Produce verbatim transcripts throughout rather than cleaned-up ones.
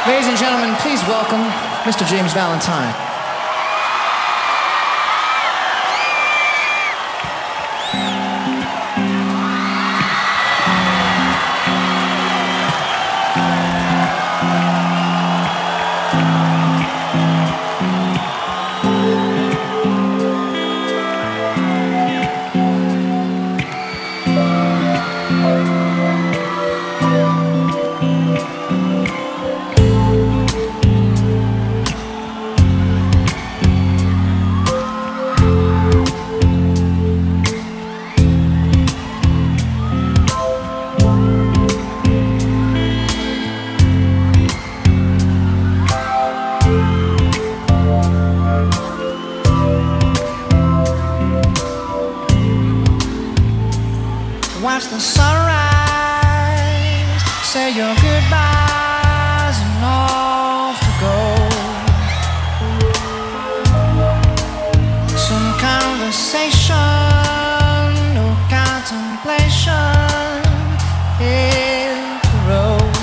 Ladies and gentlemen, please welcome Mister James Valentine. Watch the sunrise, say your goodbyes and off to go. Some conversation, no contemplation, hit the road.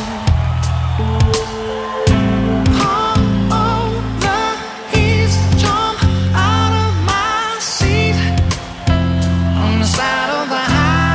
All over, he's jump out of my seat on the side of the highway.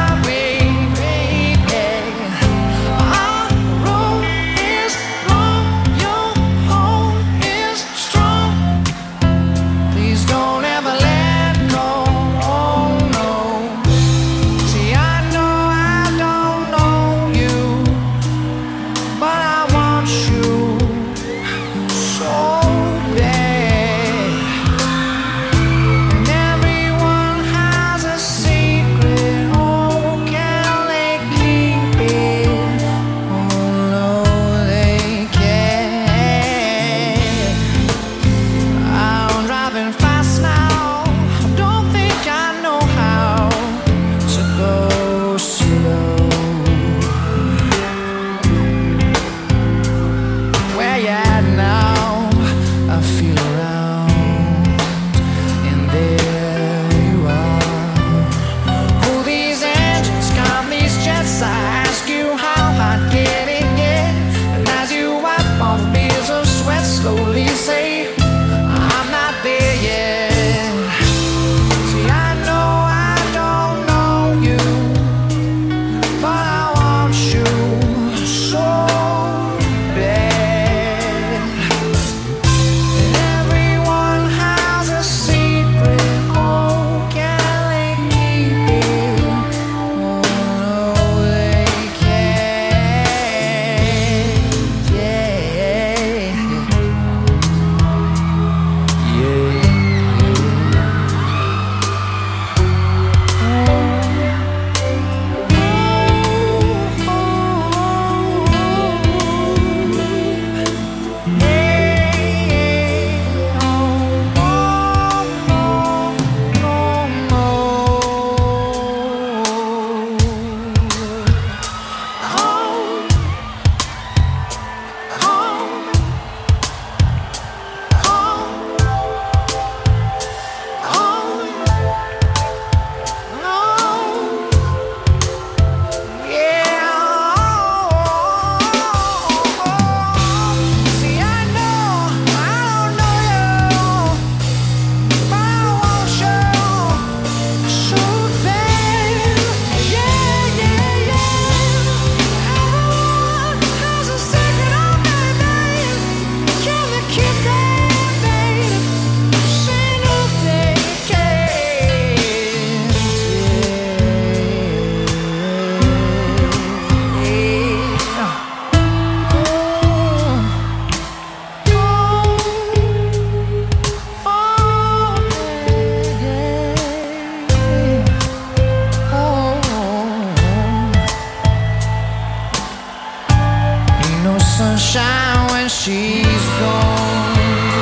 Sunshine when she's gone,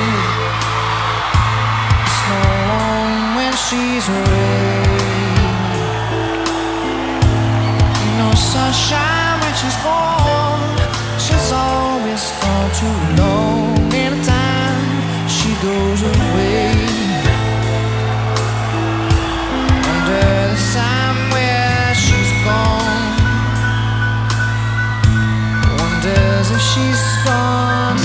snow when she's away. No sunshine when she's gone, she's always gone too long. Anytime she goes away, under the sun where she's gone, wonders if she's gone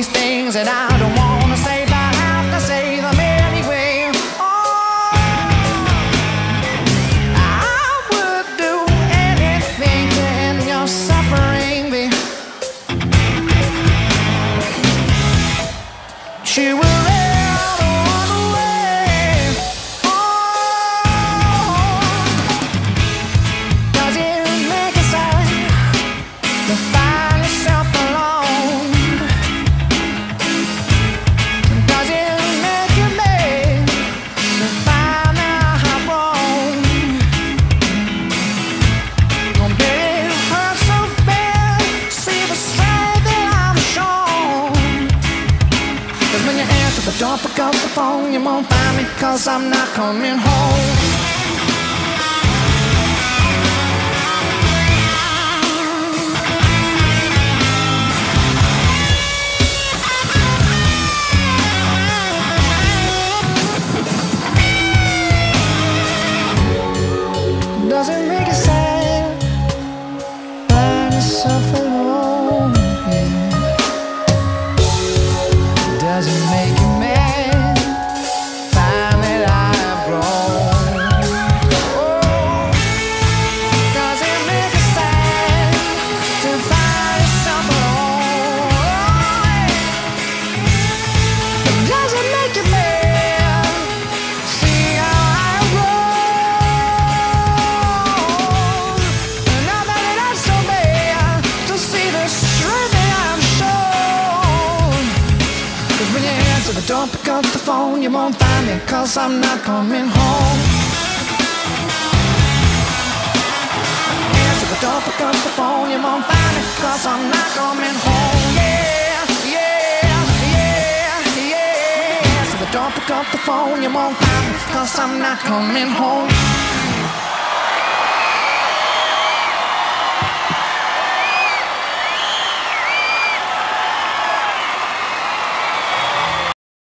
these things that I don't wanna say, but I have to say them anyway. Oh, I would do anything to end your suffering, babe. She will ever run away. Oh, does it make you sad to find yourself alone? Does it make you mad to find out how wrong? Oh, baby, it hurts so bad. See the strength that I'm shown. 'Cause when you answer but don't pick up the phone, you won't find me 'cause I'm not coming home. Does it make you sad? Find yourself alone, yeah. Does it make you mad? Find that I've grown. Oh, does it make you sad to find yourself alone? Does it make you mad? See how I roll. Now that it ain't so bad to see the strength that I'm shown. 'Cause when you answer but don't pick up the phone, you won't find me 'cause I'm not coming home. Answer but don't pick up the phone, you won't find me 'cause I'm not coming home. Yeah, yeah, yeah, yeah. Answer but don't pick up the phone, you won't find me 'cause I'm not coming home.